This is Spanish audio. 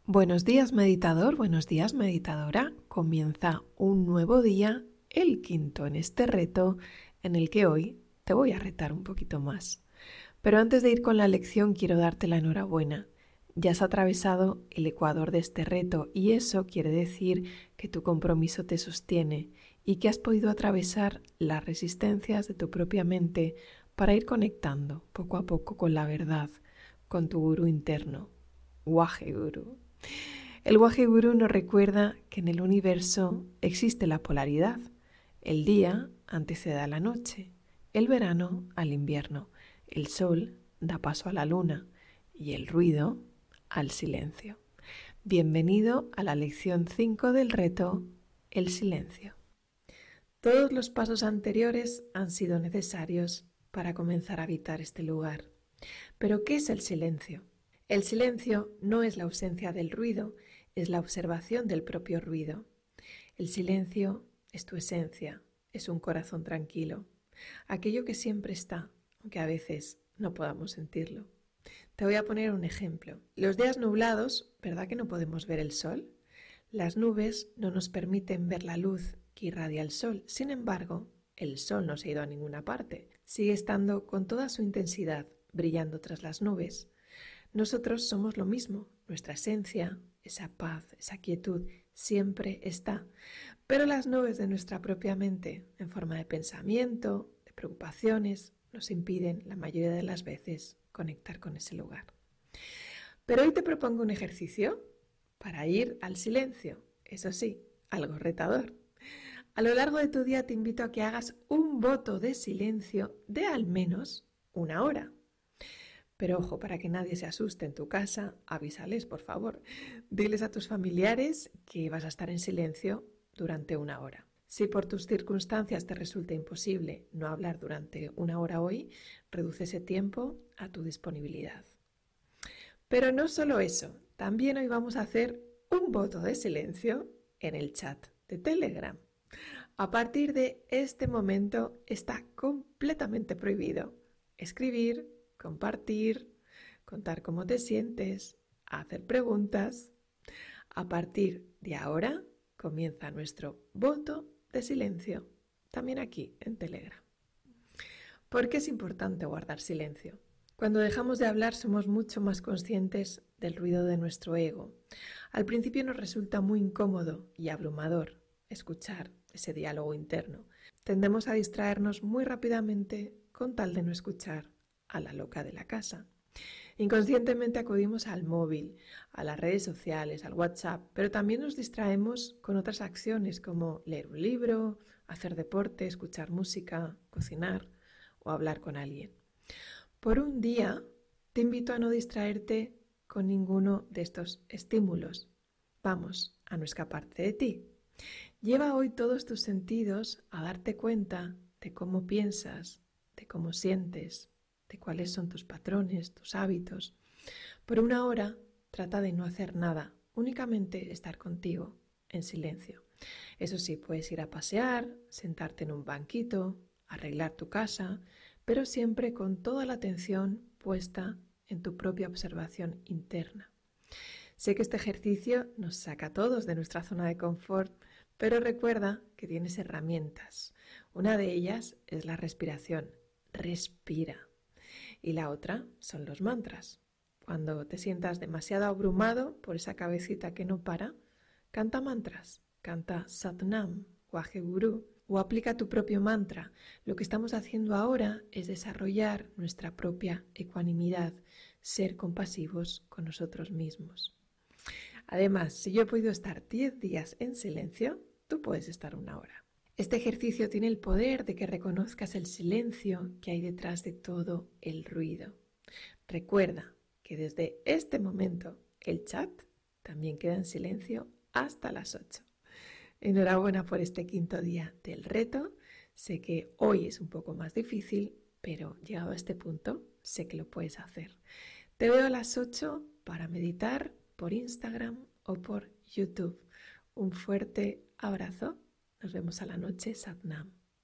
Buenos días, meditador, buenos días, meditadora. Comienza un nuevo día, el quinto en este reto, en el que hoy te voy a retar un poquito más. Pero antes de ir con la lección, quiero darte la enhorabuena. Ya has atravesado el ecuador de este reto y eso quiere decir que tu compromiso te sostiene y que has podido atravesar las resistencias de tu propia mente para ir conectando poco a poco con la verdad, con tu gurú interno. Waheguru. El Waheguru nos recuerda que en el universo existe la polaridad. El día antecede a la noche, el verano al invierno, el sol da paso a la luna y el ruido al silencio. Bienvenido a la lección 5 del reto, el silencio. Todos los pasos anteriores han sido necesarios para comenzar a habitar este lugar. ¿Pero qué es el silencio? El silencio no es la ausencia del ruido, es la observación del propio ruido. El silencio es tu esencia, es un corazón tranquilo, aquello que siempre está, aunque a veces no podamos sentirlo. Te voy a poner un ejemplo. Los días nublados, ¿verdad que no podemos ver el sol? Las nubes no nos permiten ver la luz que irradia el sol. Sin embargo, el sol no se ha ido a ninguna parte. Sigue estando con toda su intensidad, brillando tras las nubes. Nosotros somos lo mismo. Nuestra esencia, esa paz, esa quietud, siempre está. Pero las nubes de nuestra propia mente, en forma de pensamiento, de preocupaciones, nos impiden la mayoría de las veces conectar con ese lugar. Pero hoy te propongo un ejercicio para ir al silencio. Eso sí, algo retador. A lo largo de tu día te invito a que hagas un voto de silencio de al menos 1 hora. Pero ojo, para que nadie se asuste en tu casa, avísales, por favor. Diles a tus familiares que vas a estar en silencio durante 1 hora. Si por tus circunstancias te resulta imposible no hablar durante 1 hora hoy, reduce ese tiempo a tu disponibilidad. Pero no solo eso, también hoy vamos a hacer un voto de silencio en el chat de Telegram. A partir de este momento está completamente prohibido escribir, compartir, contar cómo te sientes, hacer preguntas. A partir de ahora comienza nuestro voto de silencio, también aquí en Telegram. ¿Por qué es importante guardar silencio? Cuando dejamos de hablar somos mucho más conscientes del ruido de nuestro ego. Al principio nos resulta muy incómodo y abrumador escuchar ese diálogo interno. Tendemos a distraernos muy rápidamente con tal de no escuchar a la loca de la casa. Inconscientemente acudimos al móvil, a las redes sociales, al WhatsApp, pero también nos distraemos con otras acciones como leer un libro, hacer deporte, escuchar música, cocinar o hablar con alguien. Por un día te invito a no distraerte con ninguno de estos estímulos. Vamos a no escaparte de ti. Lleva hoy todos tus sentidos a darte cuenta de cómo piensas, de cómo sientes, de cuáles son tus patrones, tus hábitos. Por 1 hora trata de no hacer nada, únicamente estar contigo, en silencio. Eso sí, puedes ir a pasear, sentarte en un banquito, arreglar tu casa, pero siempre con toda la atención puesta en tu propia observación interna. Sé que este ejercicio nos saca a todos de nuestra zona de confort, pero recuerda que tienes herramientas. Una de ellas es la respiración. Respira. Y la otra son los mantras. Cuando te sientas demasiado abrumado por esa cabecita que no para, canta mantras. Canta Satnam, Waheguru, o aplica tu propio mantra. Lo que estamos haciendo ahora es desarrollar nuestra propia ecuanimidad, ser compasivos con nosotros mismos. Además, si yo he podido estar 10 días en silencio, tú puedes estar 1 hora. Este ejercicio tiene el poder de que reconozcas el silencio que hay detrás de todo el ruido. Recuerda que desde este momento el chat también queda en silencio hasta las 8. Enhorabuena por este 5.º día del reto. Sé que hoy es un poco más difícil, pero llegado a este punto sé que lo puedes hacer. Te veo a las 8 para meditar por Instagram o por YouTube. Un fuerte abrazo. Nos vemos a la noche. Satnam.